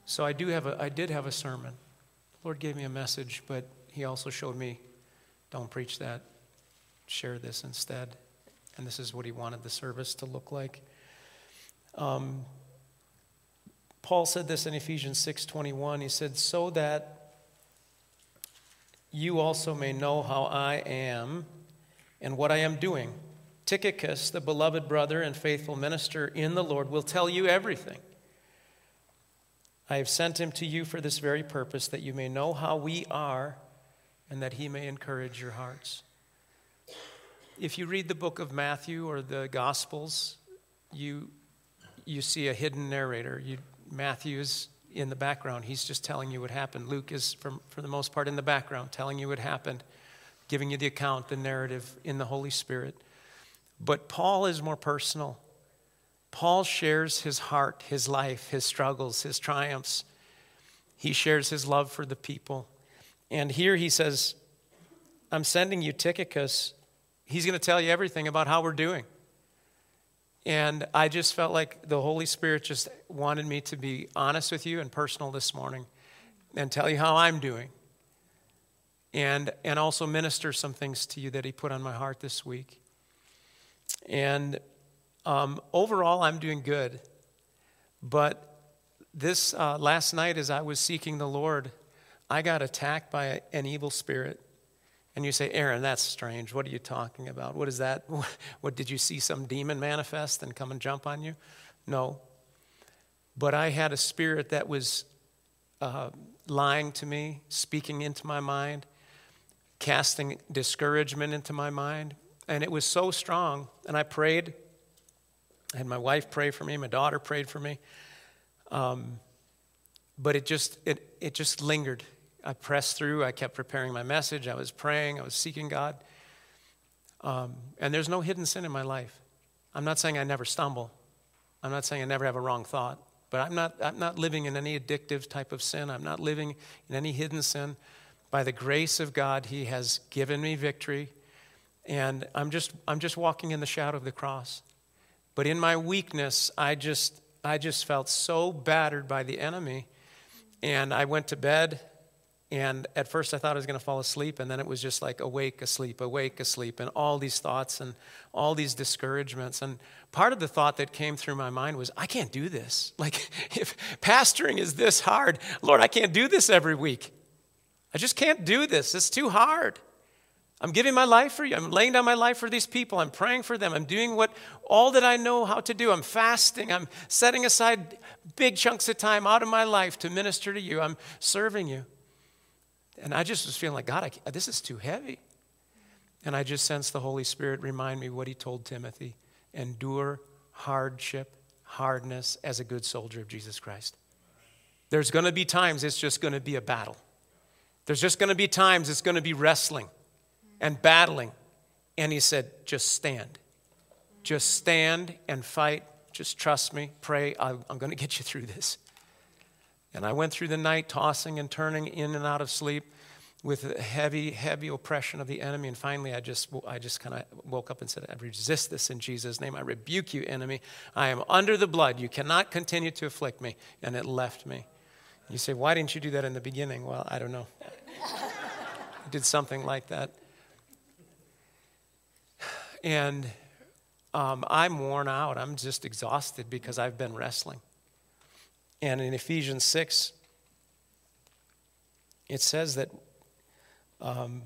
So I did have a sermon. The Lord gave me a message, but he also showed me, don't preach that. Share this instead. And this is what he wanted the service to look like. Paul said this in Ephesians 6:21. He said, so that you also may know how I am and what I am doing. Tychicus, the beloved brother and faithful minister in the Lord, will tell you everything. I have sent him to you for this very purpose, that you may know how we are and that he may encourage your hearts. If you read the book of Matthew or the Gospels, you see a hidden narrator. Matthew's in the background. He's just telling you what happened. Luke is, for the most part, in the background, telling you what happened, giving you the account, the narrative in the Holy Spirit. But Paul is more personal. Paul shares his heart, his life, his struggles, his triumphs. He shares his love for the people. And here he says, I'm sending you Tychicus. He's going to tell you everything about how we're doing. And I just felt like the Holy Spirit just wanted me to be honest with you and personal this morning and tell you how I'm doing. And also minister some things to you that he put on my heart this week. And overall, I'm doing good. But this last night as I was seeking the Lord, I got attacked by an evil spirit. And you say, Aaron, that's strange. What are you talking about? What is that? What, did you see some demon manifest and come and jump on you? No. But I had a spirit that was lying to me, speaking into my mind, casting discouragement into my mind. And it was so strong. And I prayed. I had my wife pray for me. My daughter prayed for me. But it just lingered. I pressed through. I kept preparing my message. I was praying. I was seeking God. And there's no hidden sin in my life. I'm not saying I never stumble. I'm not saying I never have a wrong thought. But I'm not living in any addictive type of sin. I'm not living in any hidden sin. By the grace of God, he has given me victory. And I'm just walking in the shadow of the cross. But in my weakness, I just felt so battered by the enemy. And I went to bed. And at first I thought I was going to fall asleep, and then it was just like awake, asleep, and all these thoughts and all these discouragements. And part of the thought that came through my mind was, I can't do this. Like, if pastoring is this hard, Lord, I can't do this every week. I just can't do this. It's too hard. I'm giving my life for you. I'm laying down my life for these people. I'm praying for them. I'm doing all that I know how to do. I'm fasting. I'm setting aside big chunks of time out of my life to minister to you. I'm serving you. And I just was feeling like, God, this is too heavy. And I just sensed the Holy Spirit remind me what he told Timothy. Endure hardship, hardness as a good soldier of Jesus Christ. There's going to be times it's just going to be a battle. There's just going to be times it's going to be wrestling and battling. And he said, just stand. Just stand and fight. Just trust me. Pray. I'm going to get you through this. And I went through the night tossing and turning in and out of sleep with a heavy, heavy oppression of the enemy. And finally, I just kind of woke up and said, I resist this in Jesus' name. I rebuke you, enemy. I am under the blood. You cannot continue to afflict me. And it left me. You say, why didn't you do that in the beginning? Well, I don't know. I did something like that. And I'm worn out. I'm just exhausted because I've been wrestling. And in Ephesians 6, it says that it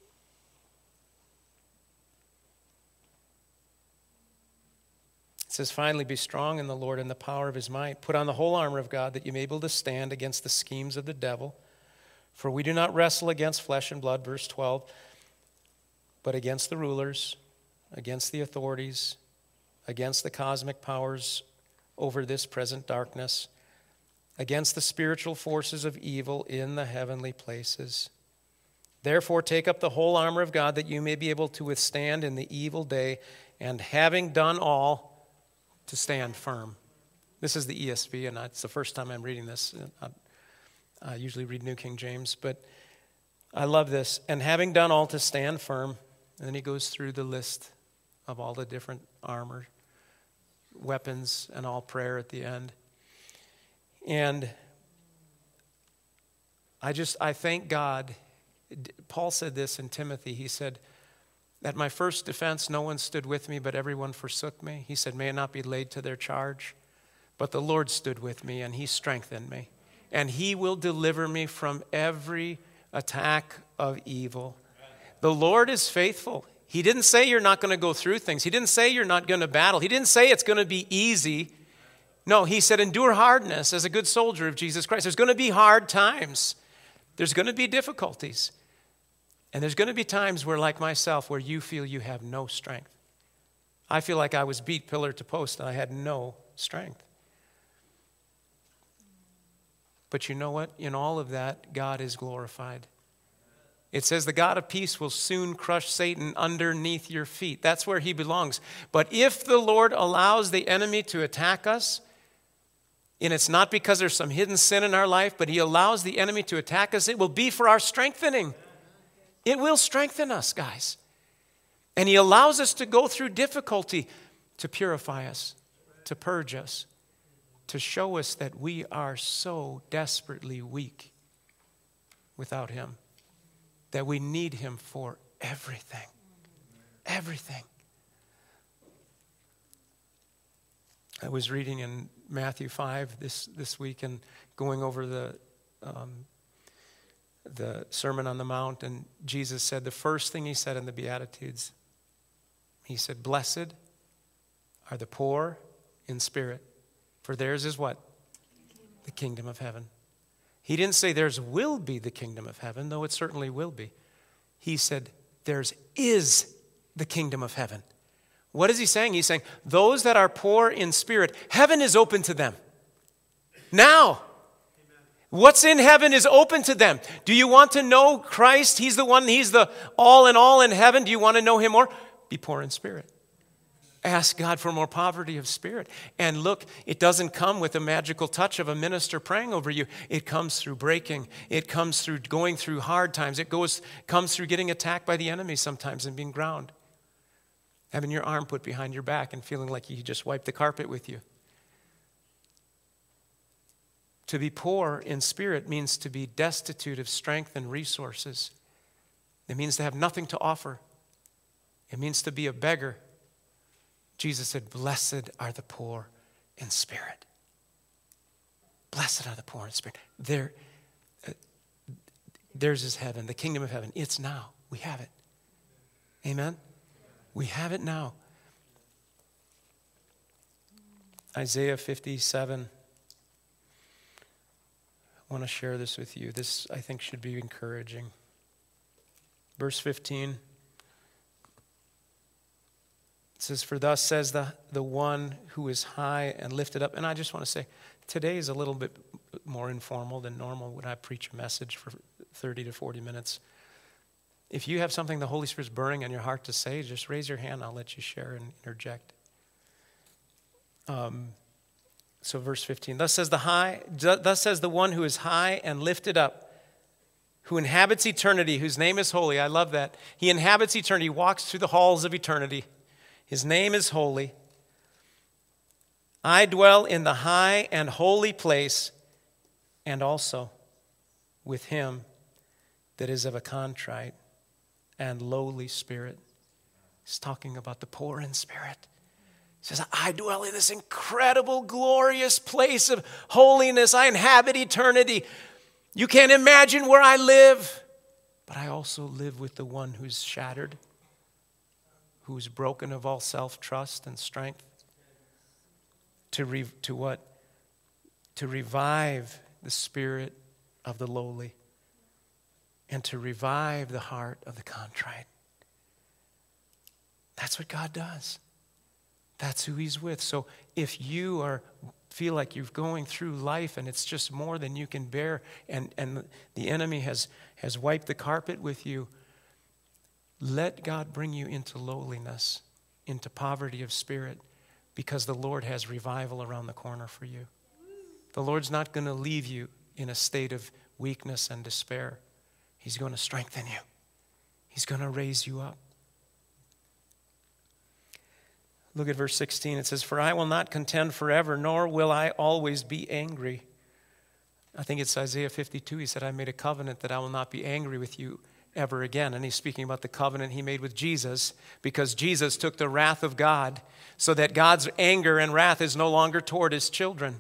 says, finally, be strong in the Lord and the power of his might. Put on the whole armor of God that you may be able to stand against the schemes of the devil. For we do not wrestle against flesh and blood, verse 12, but against the rulers, against the authorities, against the cosmic powers over this present darkness, against the spiritual forces of evil in the heavenly places. Therefore, take up the whole armor of God that you may be able to withstand in the evil day, and having done all, to stand firm. This is the ESV, and it's the first time I'm reading this. I usually read New King James, but I love this. And having done all, to stand firm. And then he goes through the list of all the different armor, weapons, and all prayer at the end. And I thank God. Paul said this in Timothy. He said, at my first defense, no one stood with me, but everyone forsook me. He said, may it not be laid to their charge. But the Lord stood with me, and he strengthened me. And he will deliver me from every attack of evil. The Lord is faithful. He didn't say you're not going to go through things. He didn't say you're not going to battle. He didn't say it's going to be easy. No, he said endure hardness as a good soldier of Jesus Christ. There's going to be hard times. There's going to be difficulties. And there's going to be times where, like myself, where you feel you have no strength. I feel like I was beat pillar to post and I had no strength. But you know what? In all of that, God is glorified. It says the God of peace will soon crush Satan underneath your feet. That's where he belongs. But if the Lord allows the enemy to attack us, and it's not because there's some hidden sin in our life, but he allows the enemy to attack us, it will be for our strengthening. It will strengthen us, guys. And he allows us to go through difficulty to purify us, to purge us, to show us that we are so desperately weak without him, that we need him for everything. Everything. I was reading in Matthew 5 this week and going over the Sermon on the Mount, and Jesus said, the first thing he said in the Beatitudes, he said, blessed are the poor in spirit, for theirs is what? The kingdom of heaven. He didn't say theirs will be the kingdom of heaven, though it certainly will be. He said theirs is the kingdom of heaven. What is he saying? He's saying those that are poor in spirit, heaven is open to them. Now. What's in heaven is open to them. Do you want to know Christ? He's the one, he's the all in all in heaven. Do you want to know him more? Be poor in spirit. Ask God for more poverty of spirit. And look, it doesn't come with a magical touch of a minister praying over you. It comes through breaking. It comes through going through hard times. It comes through getting attacked by the enemy sometimes and being ground. Having your arm put behind your back and feeling like he just wiped the carpet with you. To be poor in spirit means to be destitute of strength and resources. It means to have nothing to offer. It means to be a beggar. Jesus said, blessed are the poor in spirit. Blessed are the poor in spirit. Theirs is heaven, the kingdom of heaven. It's now. We have it. Amen? We have it now. Isaiah 57. I want to share this with you. This, I think, should be encouraging. Verse 15. It says, for thus says the one who is high and lifted up. And I just want to say, today is a little bit more informal than normal when I preach a message for 30 to 40 minutes. If you have something the Holy Spirit's burning on your heart to say, just raise your hand. I'll let you share and interject. So verse 15, thus says the one who is high and lifted up, who inhabits eternity, whose name is holy. I love that. He inhabits eternity, he walks through the halls of eternity. His name is holy. I dwell in the high and holy place, and also with him that is of a contrite and lowly spirit. He's talking about the poor in spirit. He says, I dwell in this incredible, glorious place of holiness. I inhabit eternity. You can't imagine where I live. But I also live with the one who's shattered, who's broken of all self-trust and strength. To what? To revive the spirit of the lowly and to revive the heart of the contrite. That's what God does. That's who he's with. So if you feel like you're going through life and it's just more than you can bear and the enemy has wiped the carpet with you, let God bring you into lowliness, into poverty of spirit, because the Lord has revival around the corner for you. The Lord's not going to leave you in a state of weakness and despair. He's going to strengthen you. He's going to raise you up. Look at verse 16. It says, for I will not contend forever, nor will I always be angry. I think it's Isaiah 52. He said, I made a covenant that I will not be angry with you ever again. And he's speaking about the covenant he made with Jesus, because Jesus took the wrath of God so that God's anger and wrath is no longer toward his children.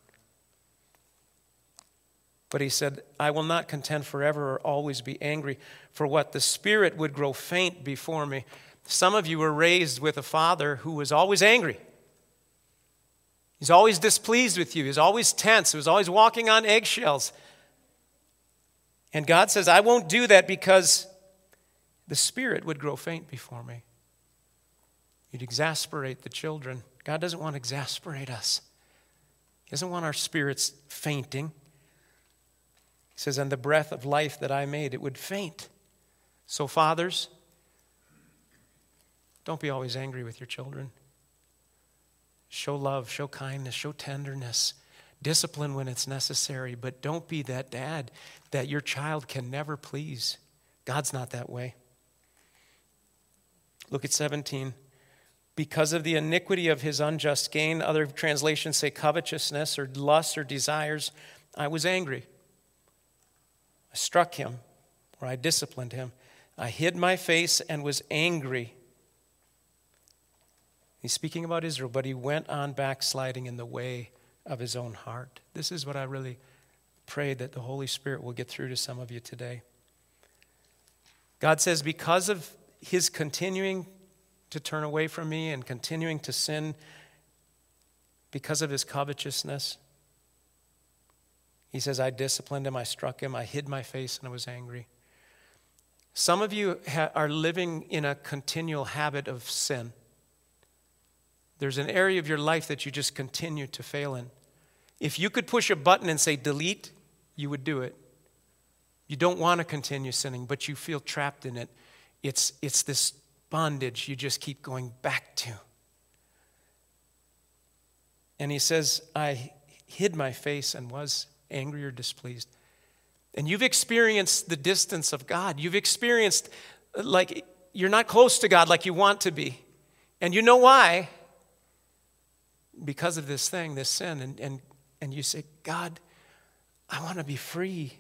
But he said, I will not contend forever or always be angry. For what? The spirit would grow faint before me. Some of you were raised with a father who was always angry. He's always displeased with you. He's always tense. He was always walking on eggshells. And God says, I won't do that because the spirit would grow faint before me. You'd exasperate the children. God doesn't want to exasperate us. He doesn't want our spirits fainting. He says, and the breath of life that I made, it would faint. So fathers, don't be always angry with your children. Show love, show kindness, show tenderness. Discipline when it's necessary, but don't be that dad that your child can never please. God's not that way. Look at 17. Because of the iniquity of his unjust gain, other translations say covetousness or lust or desires, I was angry. I struck him, or I disciplined him. I hid my face and was angry. He's speaking about Israel, but he went on backsliding in the way of his own heart. This is what I really pray that the Holy Spirit will get through to some of you today. God says, because of his continuing to turn away from me and continuing to sin, because of his covetousness, he says, I disciplined him, I struck him, I hid my face, and I was angry. Some of you are living in a continual habit of sin. There's an area of your life that you just continue to fail in. If you could push a button and say delete, you would do it. You don't want to continue sinning, but you feel trapped in it. It's this bondage you just keep going back to. And he says, I hid my face and was angry or displeased. And you've experienced the distance of God. You've experienced like you're not close to God like you want to be. And you know why? Because of this thing, this sin. And you say, God, I want to be free.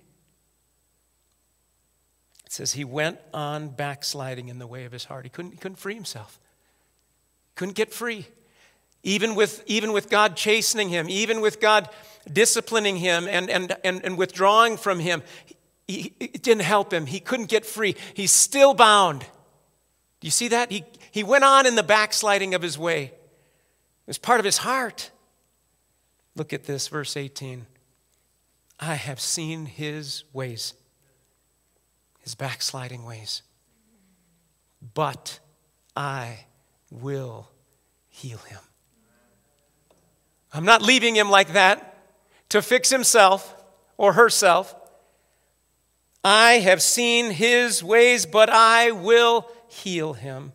It says he went on backsliding in the way of his heart. He couldn't free himself. Couldn't get free. Even with God chastening him, even with God disciplining him and withdrawing from him, it didn't help him. He couldn't get free. He's still bound. Do you see that? He went on in the backsliding of his way. It was part of his heart. Look at this, verse 18. I have seen his ways, his backsliding ways, but I will heal him. I'm not leaving him like that to fix himself or herself. I have seen his ways, but I will heal him.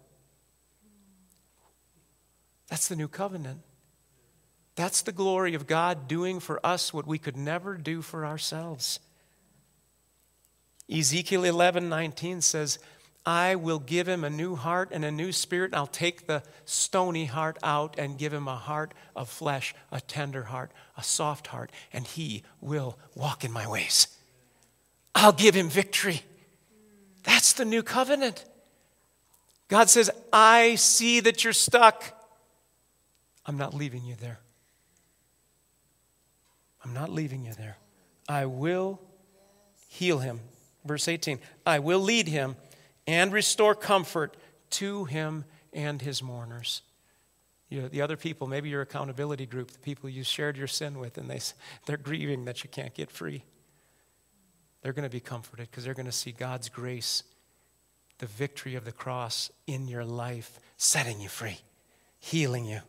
That's the new covenant. That's the glory of God doing for us what we could never do for ourselves. Ezekiel 11:19 says, I will give him a new heart and a new spirit. I'll take the stony heart out and give him a heart of flesh, a tender heart, a soft heart, and he will walk in my ways. I'll give him victory. That's the new covenant. God says, I see that you're stuck. I'm not leaving you there. I'm not leaving you there. I will heal him. Verse 18, I will lead him and restore comfort to him and his mourners. The other people, maybe your accountability group, the people you shared your sin with, and they're grieving that you can't get free. They're going to be comforted because they're going to see God's grace, the victory of the cross in your life, setting you free, healing you.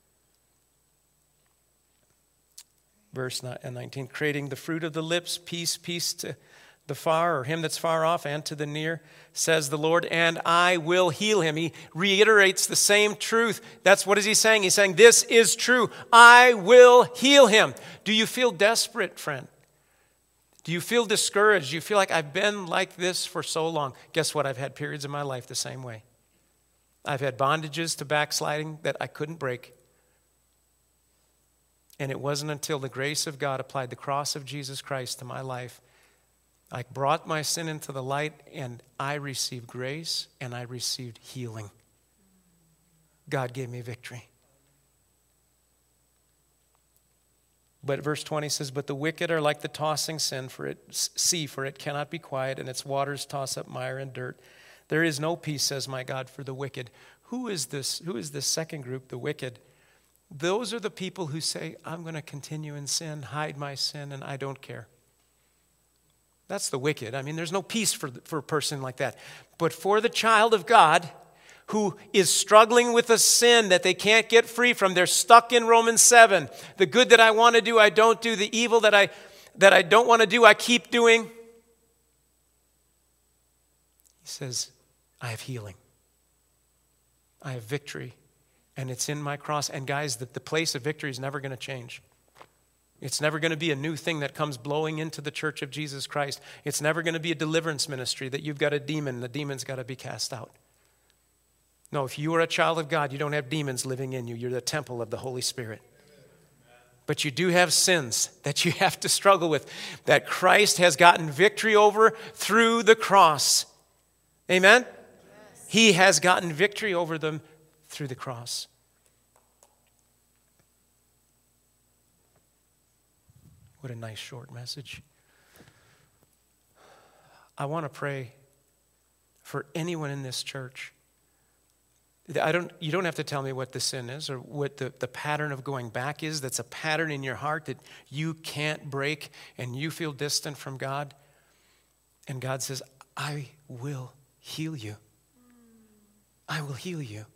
Verse 19, creating the fruit of the lips, peace to the far, or him that's far off, and to the near, says the Lord, and I will heal him. He reiterates the same truth. That's what is he saying? He's saying, this is true. I will heal him. Do you feel desperate, friend? Do you feel discouraged? Do you feel like I've been like this for so long? Guess what? I've had periods in my life the same way. I've had bondages to backsliding that I couldn't break. And it wasn't until the grace of God applied the cross of Jesus Christ to my life, I brought my sin into the light, and I received grace, and I received healing. God gave me victory. But verse 20 says, but the wicked are like the tossing sea, for it cannot be quiet, and its waters toss up mire and dirt. There is no peace, says my God, for the wicked. Who is this? Who is this second group, the wicked? Those are the people who say, I'm going to continue in sin, hide my sin, and I don't care. That's the wicked. I mean, there's no peace for a person like that. But for the child of God who is struggling with a sin that they can't get free from, they're stuck in Romans 7. The good that I want to do, I don't do. The evil that I don't want to do, I keep doing. He says, I have healing. I have victory. And it's in my cross. And guys, the place of victory is never going to change. It's never going to be a new thing that comes blowing into the church of Jesus Christ. It's never going to be a deliverance ministry that you've got a demon, the demon's got to be cast out. No, if you are a child of God, you don't have demons living in you. You're the temple of the Holy Spirit. But you do have sins that you have to struggle with, that Christ has gotten victory over through the cross. Amen? Yes. He has gotten victory over them through the cross. What a nice short message. I want to pray for anyone in this church. You don't have to tell me what the sin is or what the pattern of going back is. That's a pattern in your heart that you can't break and you feel distant from God. And God says, I will heal you. I will heal you.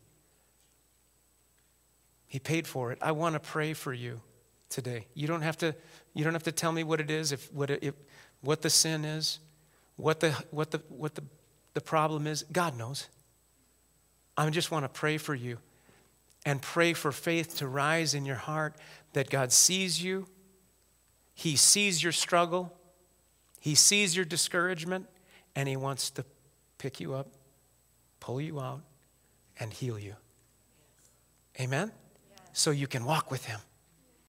He paid for it. I want to pray for you today. You don't have to tell me what it is, what the sin is, what the problem is. God knows. I just want to pray for you and pray for faith to rise in your heart that God sees you. He sees your struggle. He sees your discouragement, and He wants to pick you up, pull you out, and heal you. Amen? So you can walk with Him.